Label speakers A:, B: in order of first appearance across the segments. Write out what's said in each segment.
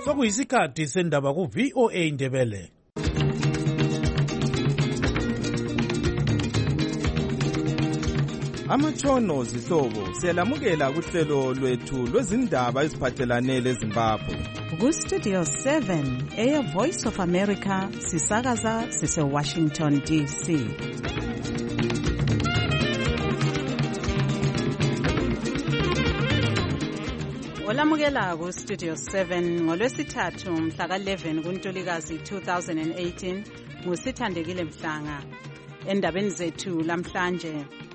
A: Sokuyisikhathi sendaba ku VOA Indebele.
B: Amatshono zihlobo siyalamukela kuhlelo lwethu lwezindaba eziphathelane leZimbabwe.
C: Ku-Studio 7 eya Voice of America sisakaza sise Washington DC. Olamukela ku-Studio 7 ngolwesithathu mhla ka-11 kuNtulikazi 2018 nguSithandekile Mhlanga. Endabeni zethu lamhlanje,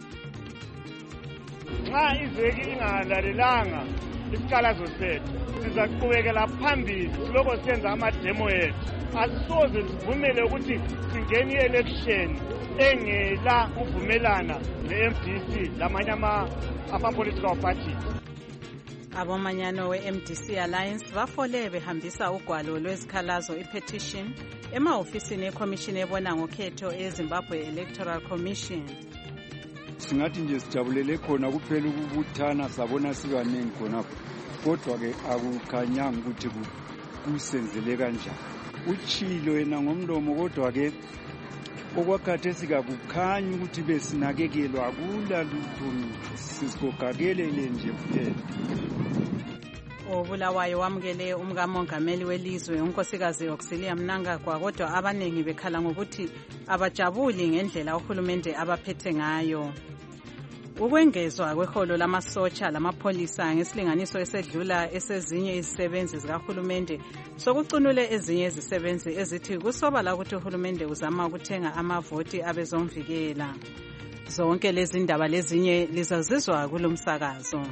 D: nxa iveki ingalalelanga isikhalazo sethu sizaqhubekela phambili siloko senza amademo ethu. Asisoze sivumele ukuthi singene i-election engela uvumelana ne-MDC lamanye ama-political parties.
C: Abomanyano we-MDC Alliance bafole behambisa ugwalo lwezikhalazo i-petition ema-ofisini eCommission ebona ngokhetho eZimbabwe Electoral Commission.
E: Singathi nje sijabulele khona kuphela ukubuthana sabona sibaningi khonapho, kodwa-ke akukhanyanga ukuthi kusenzele kanjani. Utshilo yena ngomlomo, kodwa-ke okwakhathesi kakukhanyi ukuthi besinakekelwa akula lutho, sisigogakelele nje kuphela.
C: Obulawayo wamukele umkamongameli welizwe unkosikazi Auxilia Mnangagwa, kodwa abaningi bekhala ngokuthi abajabuli ngendlela uhulumende abaphethe ngayo. Ukwengezwa kweholo lamasotsha lamapholisa ngesilinganiso esedlula esezinye izisebenzi zikahulumende sokucunule ezinye izisebenzi ezithi kusobala ukuthi uhulumende uzama ukuthenga amavoti abezomvikela. Zonke lezi ndaba lezinye lizazizwa kulomsakazo.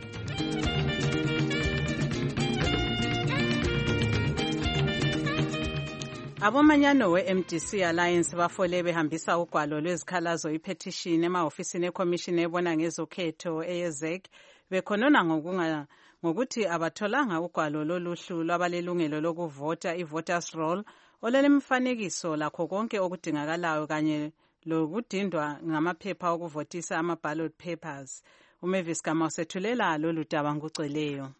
C: Abomanyano we-MDC Alliance bafole behambisa ugwalo lwezikhalazo i-petition ema-ofisini eCommission ebona ngezokhetho eYezek bekhonona ngokuthi abatholanga ugwalo loluhlu lwabalelungelo lokuvota i-voters roll olelemifanekiso lakho konke okudingakalayo kanye lokudindwa ngamaphepha okuvotisa ama-ballot papers. uMavis Gama usethulela lolu daba nguceleyo.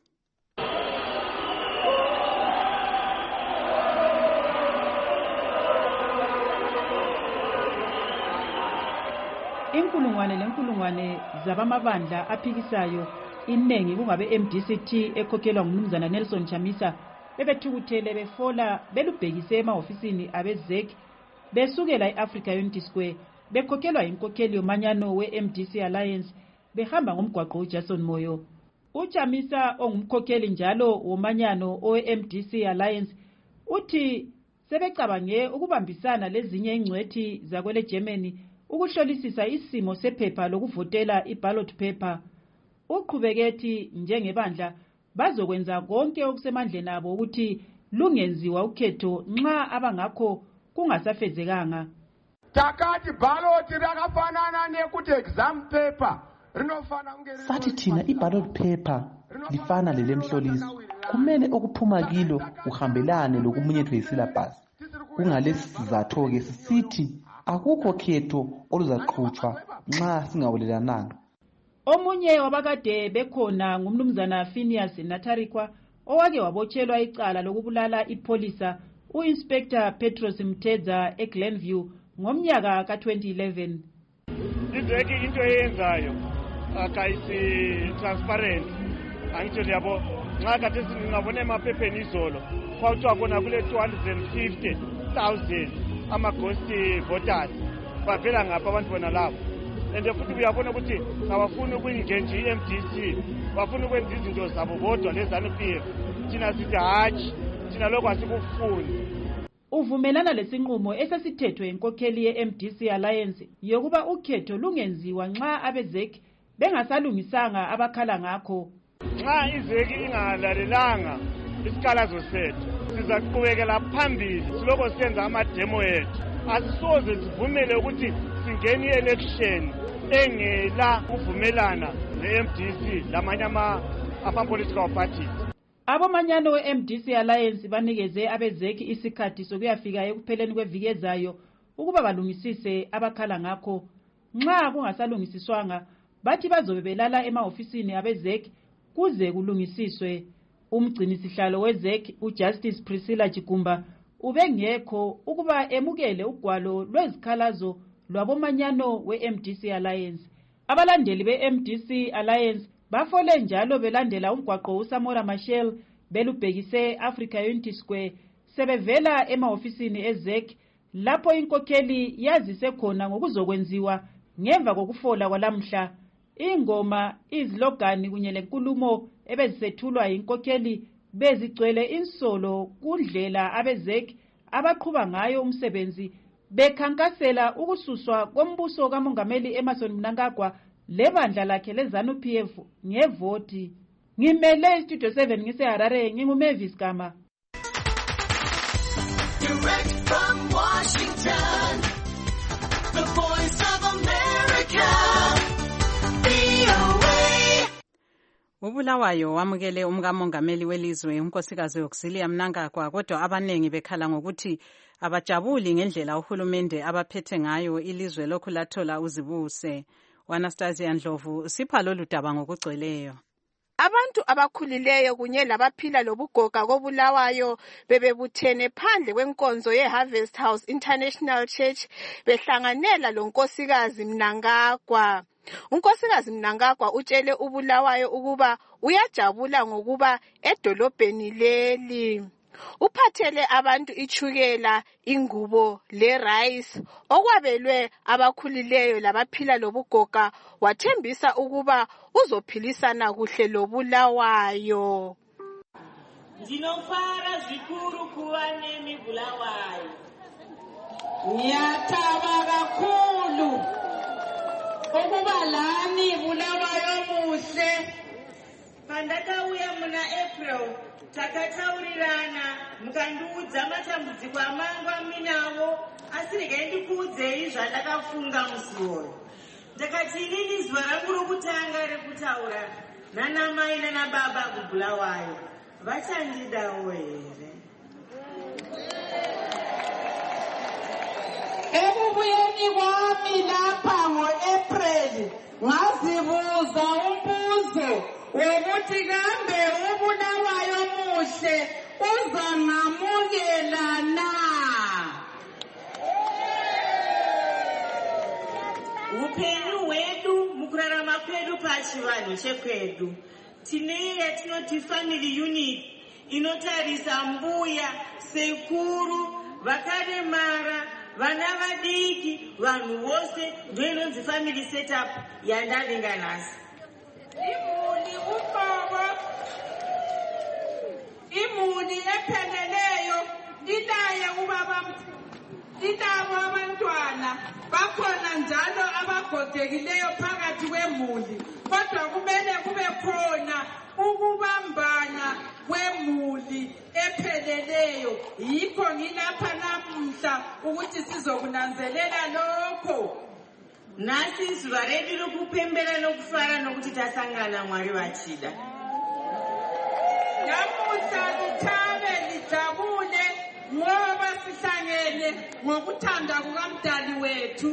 F: Inkulungwane zabamabandla aphikisayo inengi kungabe MDCT ekhokhelwa ngumnumzana Nelson Chamisa bebethukuthele befola belubhekise ema-ofisini abeZEC besukela e-Africa Unity Square bekhokhelwa inkokheli yomanyano we-MDC Alliance behamba ngomgwaqo uJason Moyo. UChamisa ongumkhokheli njalo womanyano owe-MDC Alliance uthi sebecabange ukubambisana lezinye ingcwethi zakwele Germany ukuhlolisisa isimo sephepha lokuvotela i-ballot paper. Uqhubeketi njengebandla bazokwenza konke okusemandleni abo ukuthi lungenziwa ukhetho nxa abangakho kungasafezekanga.
G: Takati ballot rakafanana nekuthi exam paper rinofana
H: sathi thina i-ballot paper lifana lelemhloliso, kumele okuphuma kilo uhambelane lokumunyethwe yisilabhasi. Kungalesi sizatho-ke sisithi akukho khetho oluzaqhutshwa nxa singawulelananga.
F: Omunye wabakade bekhona ngumnumzana Phineas Natarikwa owake wabotshelwa icala lokubulala ipolisa u-Inspector Petros Mtedza eGlenview ngomnyaka ka-2011.
D: Izeki into eyenzayo akayisi transparent. Angitsho liyabo nxa kade singabona emaphepheni izolo kwakuthiwa khona kule 250,000 ama-ghost voters bavela ngapha abantu bona labo, and futhi uyabona ukuthi abafuni ukuyingenja i-MDC, bafuna ukwenza izinto zabo bodwa lezanu-PF. Thina sithi hatshi, thina lokhu asikufuni.
F: Uvumelana lesinqumo esesithethwe inkokheli ye-MDC Alliance yokuba ukhetho lungenziwa nxa abeZEC bengasalungisanga abakhala ngakho.
D: Nxa iZEC ingalalelanga isikhalazo sethu sizaqhubekela phambili siloko senza amademo ethu. Asisoze sivumele ukuthi singene i-election engela uvumelana ne-MDC lamanye ama-political parties.
F: Abomanyano we-MDC Alliance banikeze abeZEC isikhathi sokuyafika ekupheleni kweviki ezayo ukuba balungisise abakhala ngakho. Nxa kungasalungisiswanga bathi bazobe belala ema-ofisini abeZEC kuze kulungisiswe. Umgcinisihlalo weZEC uJustice Priscilla Jigumba ubengekho ukuba emukele ugwalo lwezikhalazo lwabomanyano we-MDC Alliance. Abalandeli be-MDC Alliance bafole njalo belandela umgwaqo uSamora Machel belubhekise Africa Unity Square sebevela emahofisini eZEC lapho inkokheli yazise khona ngokuzokwenziwa ngemva kokufola kwalamhla. Ingoma, izilogani kunye lenkulumo ebezisethulwa inkokheli bezigcwele insolo kundlela abeZEC abaqhuba ngayo umsebenzi bekhankasela ukususwa kombuso kaMongameli Emmerson Mnangagwa lebandla lakhe leZANU-PF ngevoti. Ngimele Studio 7 ngiseHarare, nginguMavis Gama.
I: Direct from Washington, the Voice of America, VOA.
C: uBulawayo wamukele umkamongameli welizwe unkosikazi Auxilia Mnangagwa, kodwa abanengi bekhala ngokuthi abajabuli ngendlela uhulumende abaphethe ngayo ilizwe lokhu lathola uzibuse. Anastasia Ndlovu sipha lolu daba ngokugcweleyo.
J: Abantu abakhulileyo kunye labaphila lobugoga koBulawayo bebebuthene phandle kwenkonzo yeHarvest House International Church behlanganela lonkosikazi Mnangagwa. Unkosikazi Mnangagwa utshele uBulawayo ukuba uyajabula ngokuba edolobheni leli. Uphathele abantu ichukela, ingubo le-rice okwabelwe abakhulileyo labaphila lobugoga, wathembisa ukuba uzophilisana kuhle loBulawayo.
K: Ndinofara zvikuru kuva nemi Bulawayo.
L: Ngiyathaba kakhulu ukuba lani Bulawayo muhle.
K: Pandakauya muna April takataurirana mukandiudza matambudziko amangu aminawo, asi regai ndikuudzei zvandakafunga musi uyu. Ndakati inini zuva rangu rokutanga rekutaura nanamai nanababa kuBulawayo vachandidawo here.
L: Ekubuyeni kwami lapha ngo-April ngazibuza umbuzo wokuthi kambe uBulawayo muhle uzangamukela na.
K: Upenyu hwedu mukurarama kwedu pachivanhu chekwedu tine yatinoti family unit inotarisa mbuya, sekuru, vakaremara, vana vadiki, vanhu vose ndoinonzi family setup yandavenga nhasi.
L: Imuli ubaba, imuli epheleleyo ilaye ubaba, ilabo abantwana bakhona njalo abagogekileyo phakathi kwemuli, kodwa kumele kube khona ukubambana kwemuli epheleleyo. Yikho ngilapha namuhla ukuthi sizokunanzelela lokho.
K: Nasi izuva redu rokupembera nokufara nokuti tasangana Mwari vachida.
L: Namuhla lithabe lijabule ngoba sihlangene ngokuthanda kukaMdali wethu.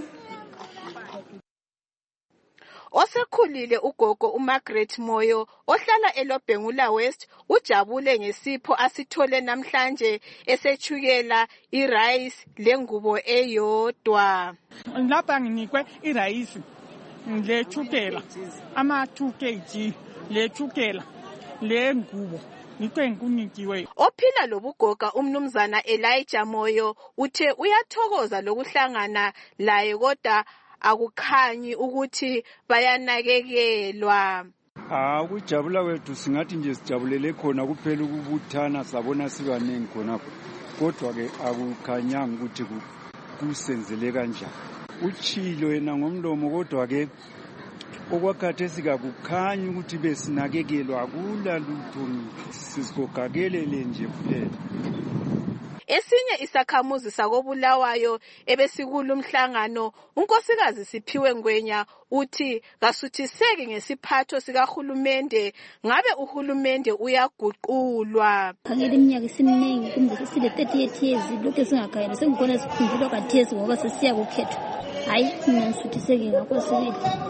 J: Osekhulile ugogo uMargaret Moyo ohlala eLobhengula West ujabule ngesipho asithole namhlanje esechukela irice lengubo eyodwa.
M: Lapha nginikwe irice lechukela ama 2 kg lechukela lengubo ngikwenkunyikiwe.
J: Ophila lobugoga umnumzana Elijah Moyo uthe uyathokoza lokuhlangana laye kodwa akukhanyi ukuthi bayanakekelwa.
E: Ukujabula kwethu singathi nje sijabulele khona kuphela ukubuthana sabona sibanengi khonapho, kodwa ke akukhanyanga ukuthi kusenzele kanjani. Uchilo yena ngomlomo, kodwa ke okwakhathesi kakukhanyi ukuthi besinakekelwa, akula lutho, sizigogakelele nje kuphela.
J: Esinye isakhamuzi sakoBulawayo ebesikulu-mhlangano unkosikazi Siphiwe Ngwenya uthi kasuthiseki ngesiphatho sikahulumende, ngabe uhulumende uyaguqulwa.
N: Khangela iminyaka isiningi kumbe sesile 38 years lokho singakhayela sengikona sikhumbula kathesi ngoba sesiya kukhethwa. Hayi mina ngisuthiseki ngakho sibili.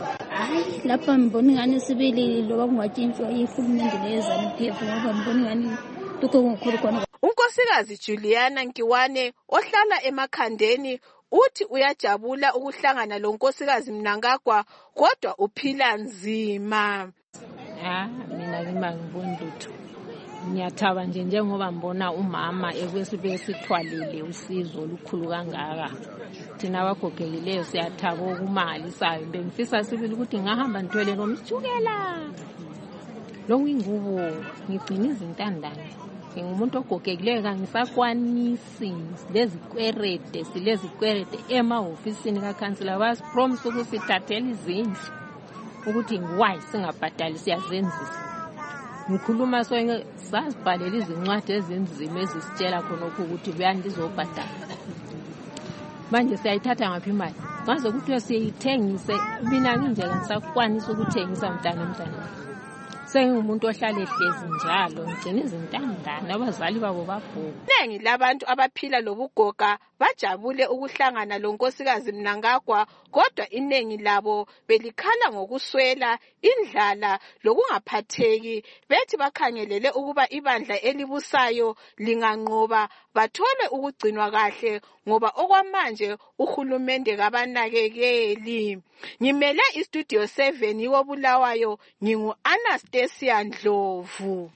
N: hayi lapha ngibona ingane sibili loba kungatshintshwa ihulumende leZANU-PF ngoba ngibona ingane lokho kungakhulu khona.
J: Unkosikazi Juliana Nkiwane ohlala emakhandeni uthi uyajabula ukuhlangana lonkosikazi Mnangagwa kodwa uphila nzima.
O: Mina ngibona lutho. Ngiyathaba nje njengoba ngibona umama ekwesithwalile usizo olukhulu kangaka. Thina abagogekileyo siyathaba okumalisayo. Bengifisa sibili ukuthi ngahamba ngithwele nomjukela. Lo ingubo ngigcina izintandane. Ngumuntu ogogekileyo kangisakwanisi silezikwerede emahofisini kaCouncilor basipromise ukusithathela izindlu ukuthi why singabhadali siyazenzisa. Ngikhuluma sasibhalela izincwadi ezinzima ezisitshela khonokho ukuthi buyandizobhadala. Manje siyayithatha ngaphi imali? Ngaze ukuthi siyithengise mina nginje ngisakwanisa ukuthengisa mntana. Sengumuntu ohlala ehlezi njalo ngicela izintandane abazali babo babhuku.
J: Nengi labantu abaphila lobugoga bajabule ukuhlangana lonkosikazi Mnangagwa kodwa inengi labo belikhala ngokuswela indlala lokungaphatheki bethi bakhangelele ukuba ibandla elibusayo linganqoba bathole ukugcinwa kahle ngoba okwamanje uhulumende kabanakekeli. Ngimele istudio 7 iwobulawayo ngingu Anastasia Ndlovu.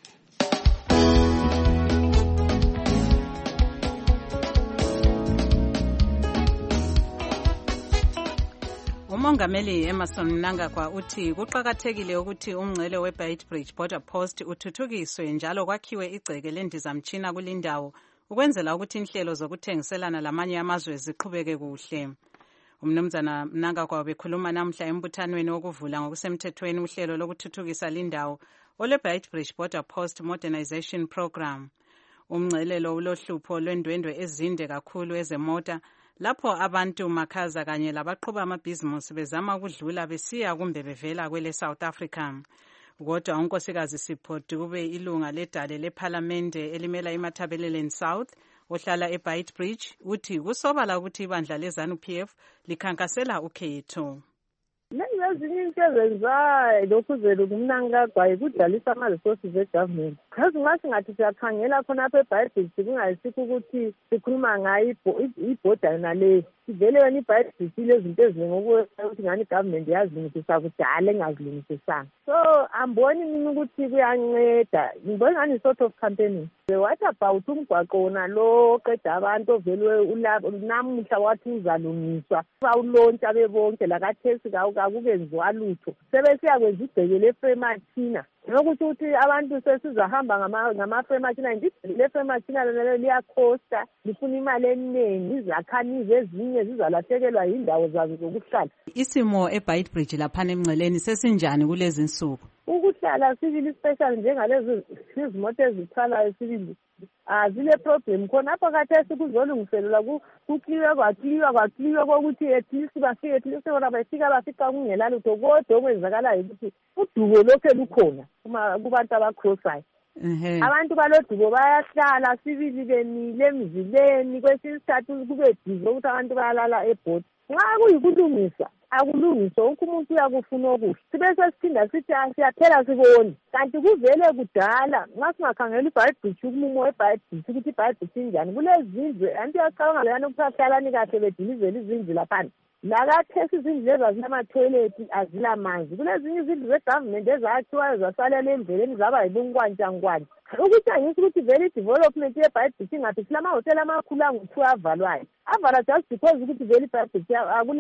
C: Umongameli Emmerson Mnangagwa uthi kuqakathekile ukuthi umngcele weBeitbridge Border Post uthuthukiswe njalo kwakhiwe igceke lendizamtshina kulindawo ukwenzela ukuthi inhlelo zokuthengiselana lamanye amazwe ziqhubeke kuhle. Umnumzana Mnangagwa bekhuluma namhla embuthanweni wokuvula ngokusemthethweni uhlelo lokuthuthukisa lindawo oleBeitbridge Border Post Modernization Program. Umngcelelo ulohlupho lwendwendwe ezinde kakhulu ezemota lapho abantu makhaza kanye labaqhuba amabhizimusi bezama ukudlula besiya kumbe bevela kwele South Africa. Kodwa unkosikazi Sipho Dube ilunga ledale lephalamende elimela iMatabeleland South ohlala eBeitbridge uthi kusobala ukuthi ibandla leZANU-PF likhankasela ukhetho.
P: Ezinye into ezenzayo lokhu zelo kuMnangagwa ikudlalisa ama-resources e-government. Because nxa singathi siyakhangela khonapha eBeitbridge kungayisikho ukuthi sikhuluma ngayo ibhoda yonaleyo. Sivele wena iBeitbridge ilezinto ezinengi ukuthi ngani i-government yazilungisisa kudala engazilungisisanga. So amboni mina ukuthi kuyanceda. Ngibona ngani sort of campaigning. What about umgwaqo wona lo qeda abantu ovelwe namuhla wathi uzalungiswa bawulontsha bebonke lakathesi akukenziwa lutho sebesiyakwenza igceke leFrematina nokuthi ukuthi abantu sesizahamba ngamaFrematina igceke leFrematina lelo liyakhosta lifuna imali eningi izakhamizi ezinye zizalahlekelwa yindawo zazo zokuhlala.
C: Isimo eBeitbridge laphana emngceleni sesinjani kulezi insuku?
P: Ukuhlala sibili special njengalezi izimoto ezithwalayo sibili zile problem khonapho khathesi kuzolungiselelwa kukliywa kokuthi at least bona bafika kungela lutho kodwa okwenzakalayo ukuthi udubo lokhe lukhona kubantu abacrossayo. Abantu balodubo bayahlala sibili bemile emzileni kwesinye isikhathi kube busy ukuthi abantu bayalala ebhodi. Nxa kuyikulungisa akulungiswa wonke umuntu uyakufuna okuhle sibese siphinda sithi siyaphela sibone kanti kuvele kudala nxa singakhangela iBeitbridge ukumumo weBeitbridge ukuthi iBeitbridge injani kulezindlu anti uyacabanga leyana ukuthi ahlalani kahle bedilizela izindlu laphana lakathesi izindlu ezazinama-toilet azilamanzi kulezinye izindlu ze-government ezakhiwayo zasalela endleleni zaba yibunkwantshankwantsha ukuthi angisi ukuthi vele i-development yeBeitbridge ingaphi silamahhotela amakhulu angu-2 avalwayo avala just because ukuthi vele iBeitbridge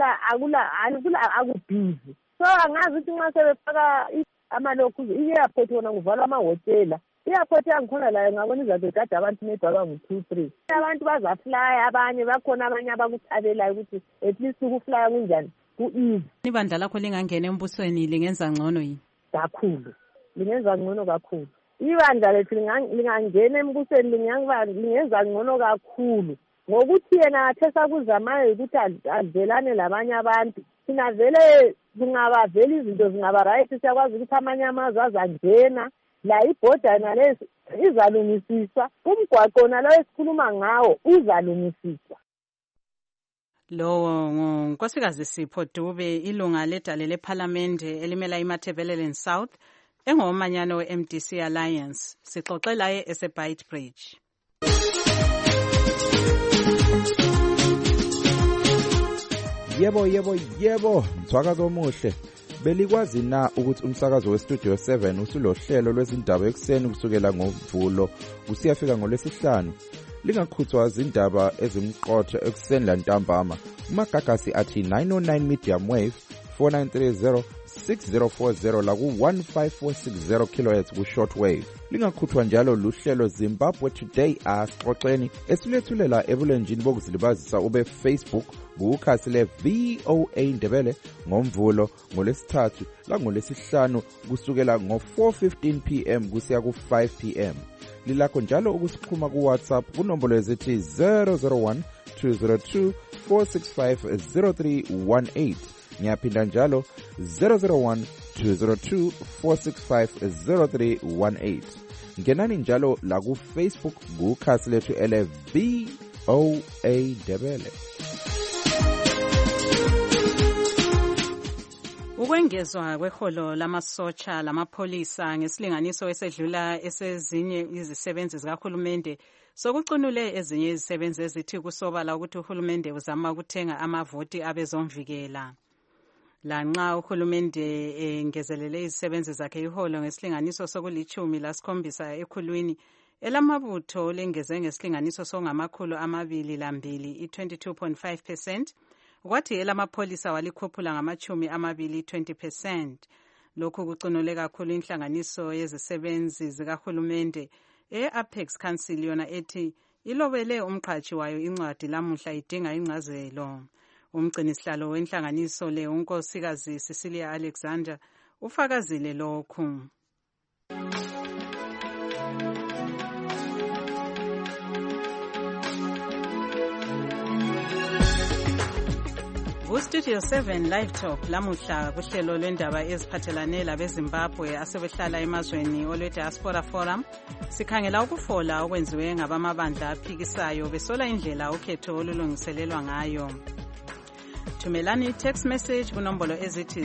P: akubhizi so angazi ukuthi nxa sebefaka amalokhu i-airport wona kuvalwa amahhotela i-airport yangikhona layo ngabona izabe kade abantu nedwa bangu-2-3 abantu bazaflya abanye bakhona abanye abakuthabelayo ukuthi at least ukuflya kunjani ku-easy.
C: Ibandla lakho lingangena embusweni lingenza ngcono yini?
P: Kakhulu lingenza ngcono kakhulu. Ibandla lethu lingangena embusweni lingenza ngcono kakhulu ngokuthi yena athesa kuzamayo ukuthi advelane labanye abantu thina vele kungabavela izinto zingaba right siyakwazi ukuthi amanye amazwe azangena la ibhoda nalezi izalungisiswa umgwaqo nalo esikhuluma ngawo uzalungisiswa.
C: Lo ngunkosikazi Sipho Dube, ilunga ledale lephalamende elimela iMatabeleland South, engomanyano we-MDC Alliance. Sixoxe laye eseBeitbridge.
Q: Yebo, mthwakazi omuhle. Belikwazi na ukuthi umsakazo weStudio 7 usulohlelo lwezindaba ekseni kusukela ngoMvulo kusiyafika ngoLwesihlanu? Lingakhuthwa izindaba ezimqotho ekseni lantambama. Umagagasi athi 909 medium wave 4930 6040 la ku-15460 kHz ku-short wave. Lingakhuthwa njalo luhlelo Zimbabwe Today asixoxeni esilethulela ebulenjini bokuzilibazisa ube Facebook kukhasi le-VOA Ndebele ngoMvulo ngoLwesithathu la ngoLwesihlanu kusukela ngo-4:15 PM kusiya ku-5 PM. Lilakho njalo ukusixhuma ku-WhatsApp kunombolo ezithi 001 202 465 0318. Ngiyaphinda njalo 001 202 465 0318. Ngenani njalo la ku Facebook kukhasi lethu ele VOA Ndebele.
C: Ukwengezwa kweholo lamasotsha lamapholisa ngesilinganiso esedlula esezinye izisebenzi zikahulumende sokucunule ezinye izisebenzi ezithi kusobala ukuthi uhulumende uzama ukuthenga amavoti abezomvikela. Lanxa uhulumende engezelele izisebenzi zakhe iholo ngesilinganiso soku-17 ekhulwini, elamabutho lengeze ngesilinganiso songama-202 i-22.5%, kwathi elamapholisa walikhuphula ngama-20 20%. Lokhu kucunule kakhulu inhlanganiso yezisebenzi zikahulumende e-Apex Council yona ethi ilobele umqhatshi wayo incwadi lamuhla idinga ingcazelo. Umgcinisihlalo wenhlanganiso le unkosikazi Cecilia Alexander ufakazile lokhu. Studio 7 Live Talk lamuhla kuhlelo lwendaba eziphathelane labeZimbabwe asebehlala emazweni olwe-Diaspora Forum. Sikhangela ukufola okwenziwe ngabamabandla aphikisayo besola indlela ukhetho olulungiselelwa ngayo. Thumelani i-text message kunombolo ezithi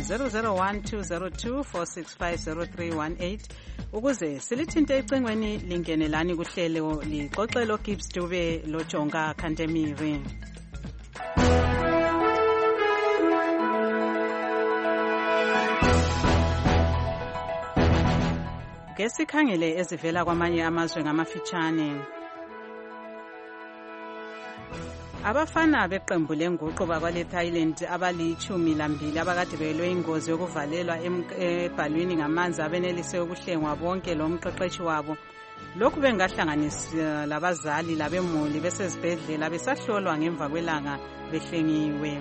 C: 001-202-465-0318 ukuze silithinte ecingweni lingenelani kuhlelo lixoxe lo Gibbs Dube loJonga Khantemiri. Ngesikhangele ezivela kwamanye amazwe ngamafitshane. Abafana beqembu lenguqu bakwale-Thailand abali-12 abakade belwe ingozi yokuvalelwa ebhalwini ngamanzi abenelise ukuhlengwa bonke lo mqeqeshi wabo. Lokhu bengahlanganisa labazali labemuli besezibhedlela besahlolwa ngemva kwelanga behlengiwe.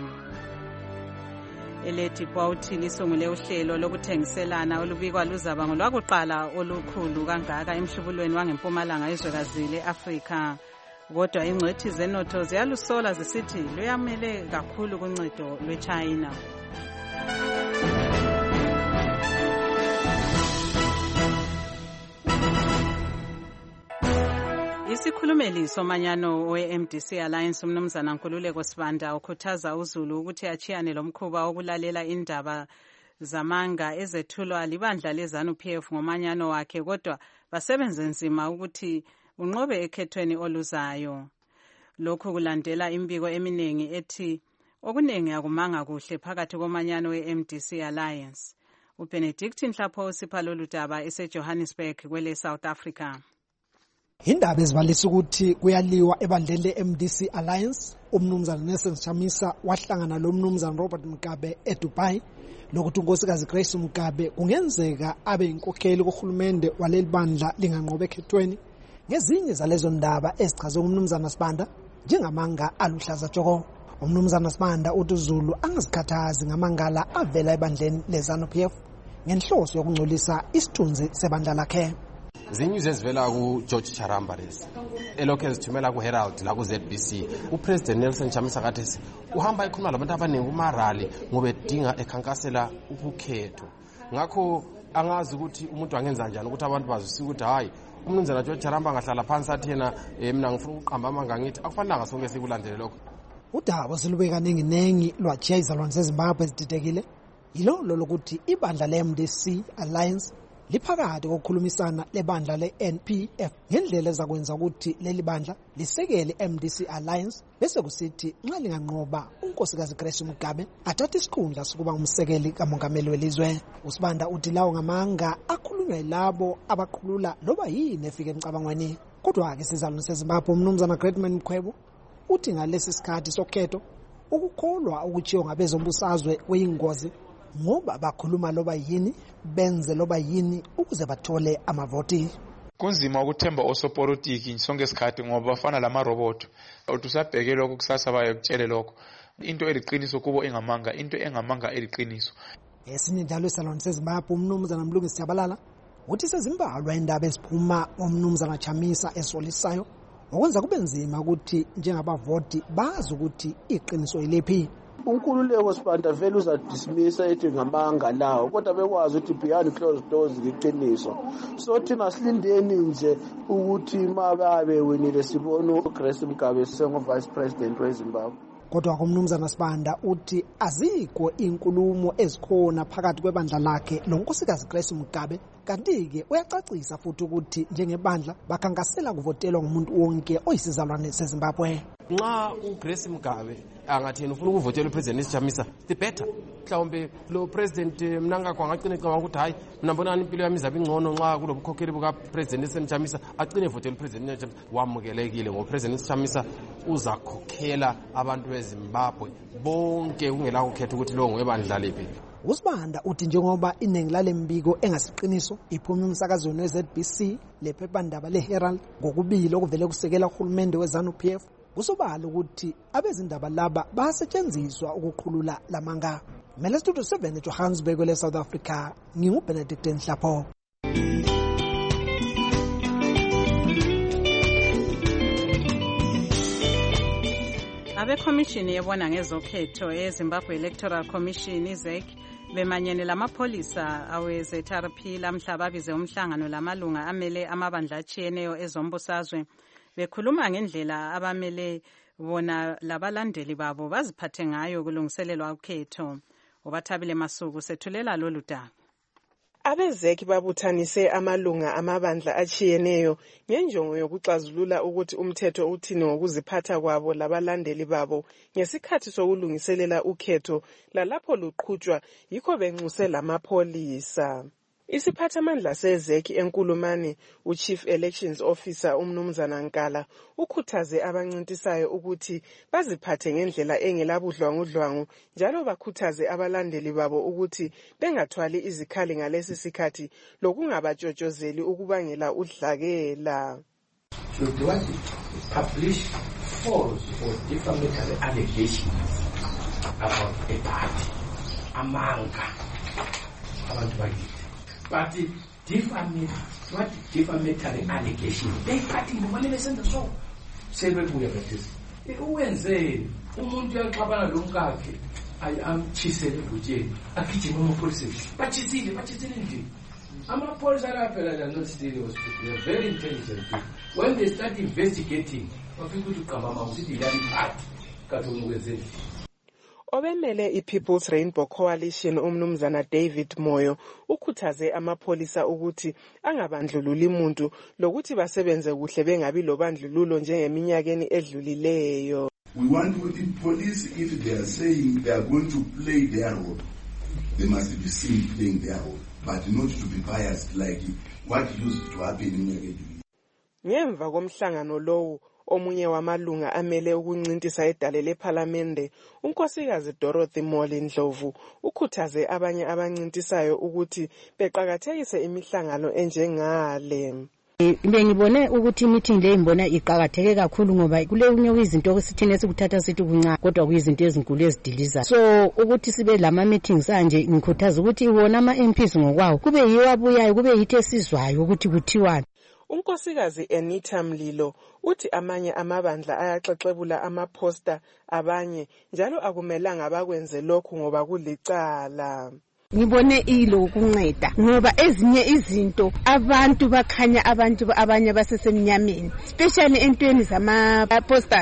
C: Elethi Bauti lisungule uhlelo lokuthengiselana olubikwa luzaba ngolwakuqala olukhulu kangaka emhlubulweni wangempumalanga izwekazi le-Afrika. Kodwa ingcwethi zenotho ziyalusola zisithi luyamele kakhulu kuncedo lwe-China. Isikhulumeli somanyano we-MDC Alliance umnumzana Nkululeko Sibanda ukhuthaza uZulu ukuthi achiyane lomkhuba okulalela indaba zamanga ezethulwa libandla leZANU-PF ngomanyano wakhe, kodwa basebenze nzima ukuthi unqobe ekhethweni oluzayo. Lokhu kulandela imbiko eminingi ethi okuningi akumanga kuhle phakathi komanyano we-MDC Alliance. uBenedict Nhlapho usipha lolu daba eseJohannesburg kwele South Africa.
R: Indaba ezibalisa ukuthi kuyaliwa ebandleni le-MDC Alliance. Umnumzana Nelson Chamisa wahlangana lo mnumzana Robert Mugabe eDubai lokuthi unkosikazi Grace Mugabe kungenzeka abe inkokheli kohulumende waleli bandla linganqobe ekhethweni. Ngezinye zalezo ndaba ezichazwe umnumzana Sibanda njengamanga aluhlaza tshoko. Umnumzana Sibanda uthi uZulu angazikhathazi ngamangala avela ebandleni leZANU-PF ngenhloso yokungcolisa isithunzi sebandla lakhe.
S: Zinyuze ezivela ku-George Charamba lezi elokhu ezithumela ku-Herald la ku-ZBC. uPresident Nelson Chamisa kathi uhamba ekhuluma labantu abaningi kumarali ngoba edinga ekhankasela ukukhetho. Ngakho angazi ukuthi umuntu angenza njani ukuthi abantu bazwisise ukuthi hayi umnumzana George Charamba ngahlala phansi athi yena mina ngifuna ukuqamba amanga ngithi akufanelanga sonke sikulandele lokho.
R: udaba selubeka ningi lwajiya izalwane zezimbabwe ezididekile yilolo lokuthi ibandla le-MDC Alliance liphakathi kokukhulumisana lebandla le-NPF ngendlela ezakwenza ukuthi leli bandla lisekele MDC Alliance bese kusithi nxa linganqoba unkosikazi Grace Mugabe athathe isikhundla sokuba umsekeli kamongameli welizwe. USibanda uthi lawo ngamanga akhulunywa yilabo abaqhulula loba yini efika emcabangweni. Kodwa-ke sizalwane sezimbabwe umnumzana Greatman Mkhwebo uthi ngalesi sikhathi sokhetho ukukholwa ukutshiwo ngabezombusazwe kuyingozi ngoba bakhuluma loba yini benze loba yini ukuze bathole amavoti.
T: Kunzima ukuthemba osopolitiki sonke isikhathi ngoba bafana lamarobot. Utusabheke lokho kusasa bayekutshele lokho. Into eliqiniso kubo engamanga, into engamanga eliqiniso.
R: Esinye njalo isalwane sezimbabwe umnumzana Mlungisi Jabalala uthi sezimbalwa indaba eziphuma umnumzana Chamisa esolisayo okwenza kube nzima ukuthi njengabavoti bazi ukuthi iqiniso ilephi.
U: Unkululeko Sibanda vele uzadismissa ethi ngamanga lawo kodwa bekwazi ukuthi behind closed doors liqiniso. So thina silindeni nje ukuthi mababe winile sibona uGrace Mugabe sengo-vice president weZimbabwe.
R: Kodwa kumnumzana Sibanda uthi azikho inkulumo ezikhona phakathi kwebandla lakhe lonkosikazi Grace Mugabe, kanti-ke uyacacisa futhi ukuthi njengebandla bakhankasela kuvotelwa ngumuntu wonke oyisizalwane seZimbabwe.
S: Nxa uGrace Mugabe angathi ufuna ukuvotela upresident Chamisa the better. Mhlawumbe lo president Mnangagwa angagcina ecabanga ukuthi hayi mina mbona impilo yami izabe ingcono nxa kulobukhokheli buka president Chamisa agcine evotela upresident Chamisa. Wamukelekile ngoba president Chamisa uzakhokhela abantu beZimbabwe bonke kungela ukhetha ukuthi lo ngwebandla lephi.
R: USibanda uthi njengoba iningi lale mbiko engasiqiniso iphuma emsakazweni weZBC lephephandaba leHerald ngokubili okuvele kusekela uhulumende weZANU-PF kusobala ukuthi abezindaba laba basetshenziswa ukuqhulula lamanga. Mele Studio 7 eJohannesburg le South Africa nginguBenedict Nhlapho.
C: Abekhomishini yebona ngezokhetho eZimbabwe Electoral Commission iZEC bemanyene lamapholisa aweZRP lamhla babize umhlangano lamalunga amele amabandla atshiyeneyo ezombusazwe bekhuluma ngendlela abamele bona labalandeli babo baziphathe ngayo kulungiselelwa ukhetho. Ubathabile Masuku sethulela lolu daba.
V: Abezeki babuthanise amalunga amabandla atshiyeneyo ngenjongo yokuxazulula ukuthi umthetho uthini ngokuziphatha kwabo labalandeli babo ngesikhathi sokulungiselela ukhetho lalapho luqhutshwa yikho benxuse lamapholisa. Isiphathamandla sezeki enkulumani uChief Elections Officer umnumzana Nkala ukhuthaze abancintisayo ukuthi baziphathe ngendlela engelabudlwangudlwangu njalo bakhuthaze abalandeli babo ukuthi bengathwali izikhali ngalesi sikhathi lokungabatshotshozeli ukubangela udlakela.
W: So they want to publish false or defamatory allegations about a party amanga abantu bakithi. But defamatory allegation they party nobani besenza so sebebuya bathi uwenzeni umuntu uyaxabana lomkakhe ayamchisele ebutsheni agijima amapholisa bachisile nje amapholisa laphela not serious people. They are very intelligent people. When they start investigating bafika ukuthi uqamba usithi yali party kathoni kwenzeni.
V: Obemele iPeople's Rainbow Coalition umnumzana David Moyo ukhuthaze amapholisa ukuthi angabandlululi umuntu lokuthi basebenze kuhle bengabi lobandlululo njengeminyakeni edlulileyo.
X: We want the police, if they are saying they are going to play their role, they must be seen playing their role, but not to be biased like what used to happen in Nyakedi.
V: Ngemva komhlangano lowo omunye wamalunga amele ukuncintisa edale leParliament unkosikazi Dorothy Moli Ndlovu ukhuthaze abanye abancintisayo ukuthi beqhakathekise imihlangano enjengale.
Y: Ngibone ukuthi meeting le ngibona iqhakatheke kakhulu ngoba kule unye izinto okusithina esikuthatha sithi kunca kodwa kuyizinto ezinkulu ezidiliza. So ukuthi sibe lama meetings anje ngikhuthaza ukuthi iwona ama MPs ngokwawo kube yiwo abuyayo kube yithe sizwayo ukuthi kuthiwani.
V: Unkosikazi Anita Mlilo uthi amanye amabandla ayaxexebula amaposter abanye njalo akumelanga bakwenze lokhu ngoba kulicala.
Y: Ngibone ilo kunceda ngoba ezinye izinto abantu bakhanya abantu abanye basesemnyameni especially entweni zama posters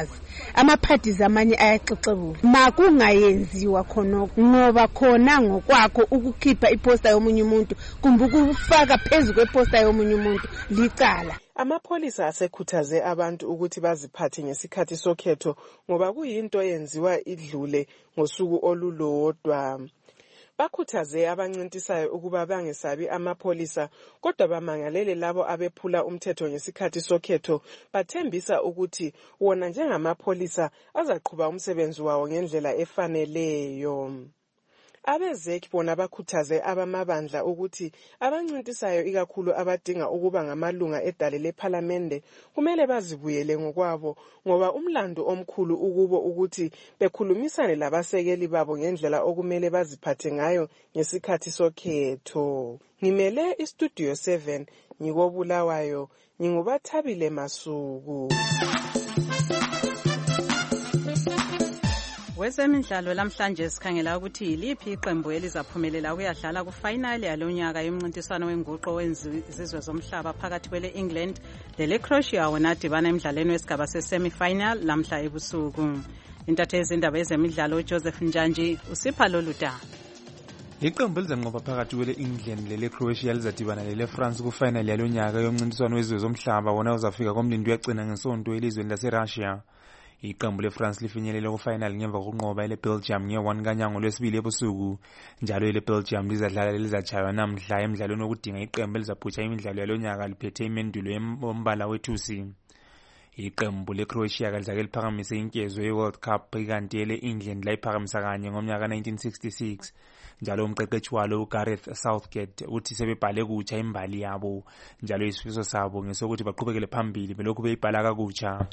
A: ama-parties amanye ayaxexebula makungayenziwa khonoko ngoba khona ngokwakho ukukhipha iposta yomunye umuntu kumbe ukufaka phezu kweposta yomunye umuntu licala.
V: Amapholisa asekhuthaze abantu ukuthi baziphathe ngesikhathi sokhetho ngoba kuyinto yenziwa idlule ngosuku olulodwa. Bakhuthaze abancintisayo ukuba bangesabi amapholisa kodwa bamangalele labo abephula umthetho ngesikhathi sokhetho bathembisa ukuthi wona njengamapholisa azaqhuba umsebenzi wawo ngendlela efaneleyo. Abezeki bona bakhuthaze abamabandla ukuthi abancintisayo ikakhulu abadinga ukuba ngamalunga edale lePhalamende kumele bazibuyele ngokwabo ngoba umlando omkhulu ukubo ukuthi bekhulumisane labasekeli babo ngendlela okumele baziphathe ngayo ngesikhathi sokhetho. Ngimele iStudio 7 ngikobulawayo ngingubathabile Masuku.
C: Kwezemidlalo lamhlanje sikhangela ukuthi yiliphi iqembu elizaphumelela ukuyadlala kufinali yalonyaka yomncintiswano wenguqo wezizwe zomhlaba phakathi kwele England lele Croatia wona adibana emidlalweni wesigaba se-semi-final lamhla ebusuku. Intatheli yezindaba ezemidlalo uJoseph Njanji usipha lolu daba.
B: Iqembu elizanqoba phakathi kwele England lele Croatia lizadibana lele France kufinali yalonyaka yomncintiswano wezizwe zomhlaba wona uzafika komlindi uyagcina ngesonto elizweni laseRussia. Iqembu leFrance lifinyelele kufinal ngemva kokunqoba ele Belgium nge-1 kaNyango lwesibili ebusuku. Njalo ele Belgium lizadlala lizachaywa namhla emidlalweni wokudinga iqembu elizaphutsha imidlalo yalonyaka liphethe imendulo yombala wethusi. Iqembu leCroatia kalizake liphakamise inkezo ye-World Cup ikanti ele England layiphakamisa kanye ngomnyaka 1966. Njalo umqeqeshi walo uGareth Southgate uthi sebebhale kutsha imbali yabo njalo isifiso sabo ngesokuthi baqhubekele phambili belokhu beyibhala kakutsha.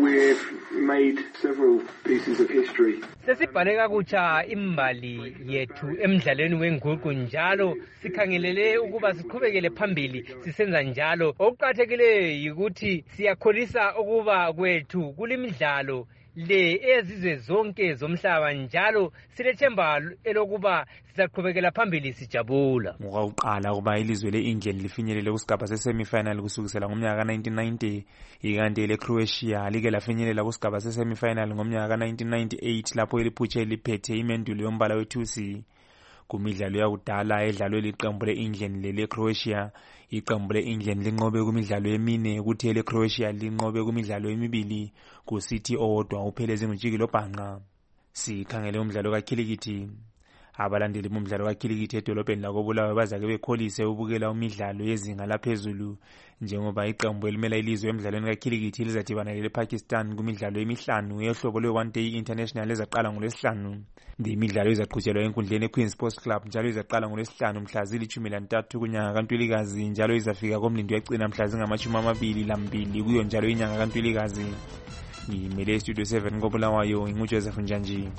D: Made several pieces of history.
G: Sesibhale kakutsha imbali yethu emidlalweni wenguqu njalo sikhangelele ukuba siqhubekele phambili sisenza njalo. Okuqakathekile yikuthi siyakholisa ukuba kwethu kulimidlalo le ezizwe zonke zomhlaba njalo silethemba elokuba sizaqhubekela phambili sijabula.
B: Ngokuqala kuba ilizwe leEngland lifinyelele kusigaba se-semi-final kusukisela ngomnyaka ka-1990 ikanti leCroatia like lafinyelela kusigaba se-semi-final ngomnyaka ka-1998 lapho iliphutshe liphethe imendulo yombala wethusi. Kumidlalo yakudala edlalwe liqembu leEngland leleCroatia, iqembu leEngland linqobe kumidlalo emine kuthi leCroatia linqobe kumidlalo emibili kusithi owodwa upheleze ngujikilo bhanqa. Sikhangele umdlalo kakhilikithi. Abalandeli bomdlalo kakhilikithi edolobheni lakobulawayo bazake bekholise ubukela umidlalo yezinga laphezulu njengoba iqembu elimela ilizwe emidlalweni kakhilikithi lizadibana lePakistan kumidlalo emihlanu yohlobo lwe-One Day International ezaqala ngolwesihlanu. Imidlalo izaqhutshelwa enkundleni eQueen Sports Club njalo izaqala ngolwesihlanu mhla zili-13 kunyanga kaNtulikazi njalo izafika komlindi uyagcina mhla zingama-22 kuyo njalo inyanga kaNtulikazi. Ngimele iStudio 7 kobulawayo nginguJoseph Njanji.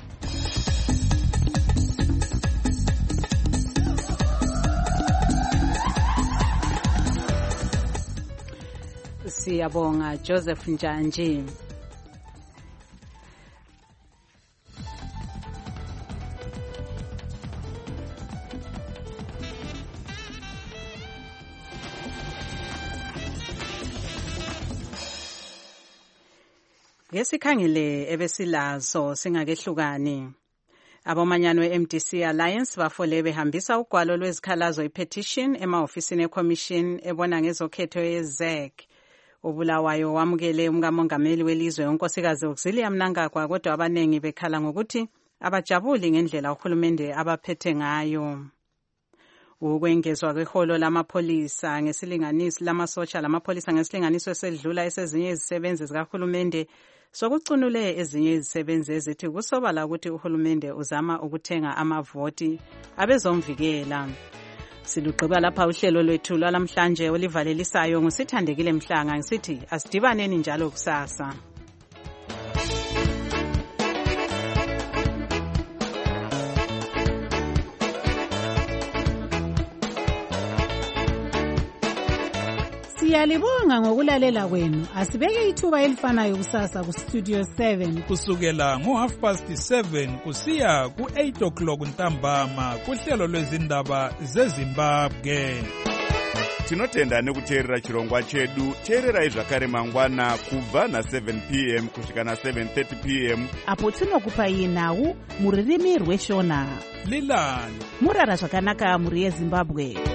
C: Siyabonga Joseph Njanji. Ngesikhangele ebesilazo singakehlukani. Abomanyano we-MDC Alliance bafole behambisa ugwalo lwezikhalazo i-petition emahofisini e-commission ebona ngezokhetho ye-ZEC. Ubulawayo wamukele umkamongameli welizwe unkosikazi Auxilia Mnangagwa kodwa abanengi bekhala ngokuthi abajabuli ngendlela uhulumende abaphethe ngayo. Ukwengezwa kweholo lamapholisa ngesilinganiso lamasotsha lamapholisa ngesilinganiso esedlula esezinye izisebenzi zikahulumende sokucunule ezinye izisebenzi ezithi kusobala ukuthi uhulumende uzama ukuthenga amavoti abezomvikela. Silugqiba lapha uhlelo lwethu lwalamhlanje olivalelisayo ngusithandekile Mhlanga ngisithi asidibaneni njalo kusasa.
F: Siyalibonga ngokulalela kwenu. Asibeke ithuba elifanayo kusasa ku Studio 7
H: kusukela ngo7:30 kusiya ku8 ntambama kuhlelo lwezindaba zeZimbabwe.
E: tinotenda nekuteerera chirongwa chedu. Teererai zvakare mangwana kubva na7 p.m. kusvika na7:30 p.m.
I: apo tinokupai nhau muririmi rweshona.
H: Lilani
I: murara zvakanaka muri yeZimbabwe.